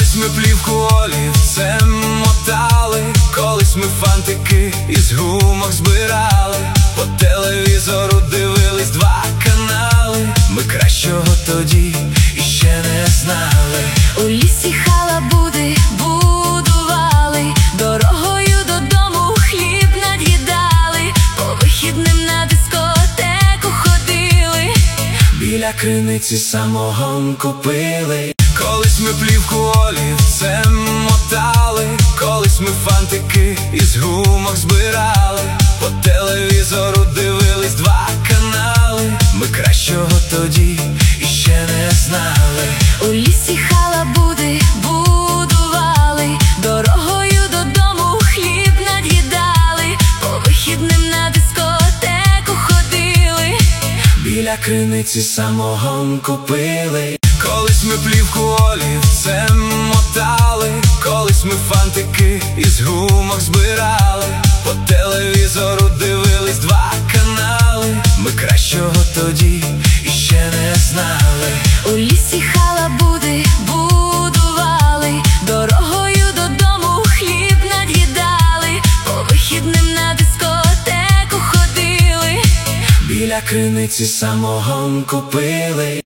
Колись ми плівку олівцем мотали, колись ми фантики із гумок збирали, по телевізору дивились 2 канали. Ми кращого тоді іще не знали. У лісі халабуди будували, дорогою додому хліб над'їдали, по вихідним на дискотеку ходили, біля криниці самогонку пили. Колись ми плівку олівцем мотали, колись ми фантики із гумок збирали, по телевізору дивились 2 канали. Ми кращого тоді іще не знали. у лісі халабуди будували, дорогою додому хліб над'їдали, по вихідним на дискотеку ходили, біля криниці самогонку пили. Колись ми плівку олівцем мотали, колись ми фантики із гумок збирали, по телевізору дивились 2 канали. Ми кращого тоді іще не знали. у лісі халабуди будували, дорогою додому хліб над'їдали, по вихідним на дискотеку ходили, біля криниці самогонку пили.